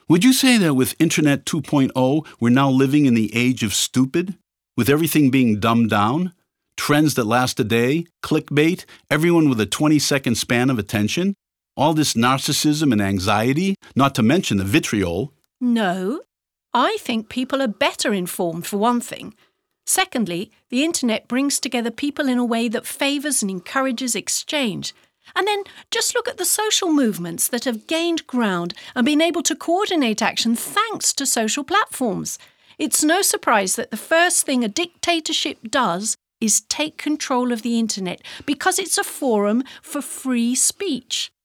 Would you say that with Internet 2.0, we're now living in the age of stupid? With everything being dumbed down? Trends that last a day? Clickbait? Everyone with a 20-second span of attention? All this narcissism and anxiety? Not to mention the vitriol. No. I think people are better informed, for one thing. Secondly, the internet brings together people in a way that favours and encourages exchange. And then just look at the social movements that have gained ground and been able to coordinate action thanks to social platforms. It's no surprise that the first thing a dictatorship does is take control of the internet because it's a forum for free speech.